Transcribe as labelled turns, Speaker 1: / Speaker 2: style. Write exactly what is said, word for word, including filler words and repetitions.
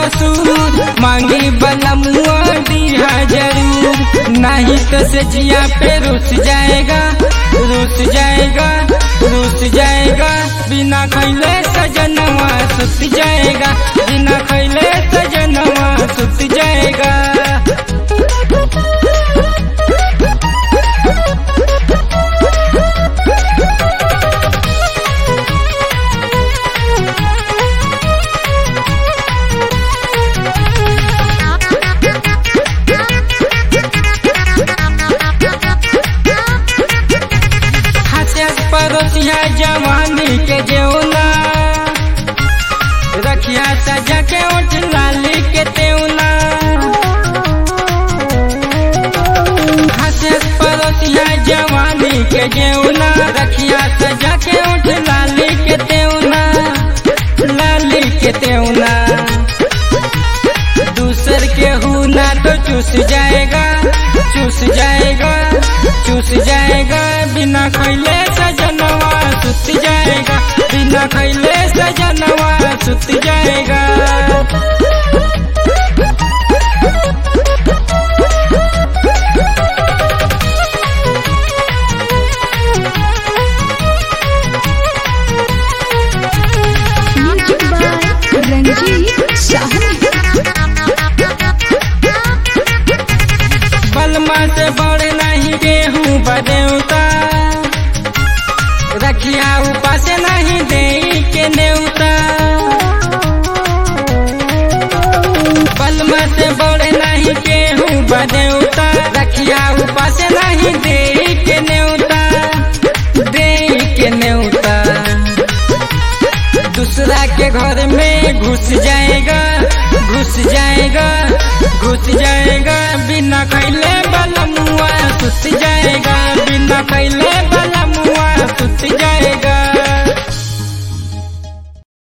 Speaker 1: कसूर मांगी बलमुआ दिया जरूर, नहीं तो सजिया पे रुस जाएगा रुस जाएगा रुस जाएगा, बिना खैले सजनवा सुत जाएगा, बिना खैले सजनवा सुत जाएगा। परोसिया जवानी के जेउना, रखिया सजा के उठ लाली के तेउना, हंसे परोसिया जवानी के जेउना, रखिया सजा के उठ लाली के तेउना, लाली के तेउना। दूसर के हुना तो चूस जाएगा चूस जाएगा चूस जाएगा, बिना खैले सजनवा सुत जाएगा, बिना खैले सजनवा सुत जाएगा। बलमा से बड़े नहीं गेहूँ बदेवता, रखिया उपास नहीं दे के नेवता, बलमा से बड़े नहीं गेहूँ बदेवता, रखिया उपास नहीं दे के नेवता दे के नेवता। दूसरा के घर में घुस जाएगा घुस जाएगा घुस जाएगा, बिना खैले बलमुआ सुत जाएगा, बिना खैले बलमुआ सुत जाएगा।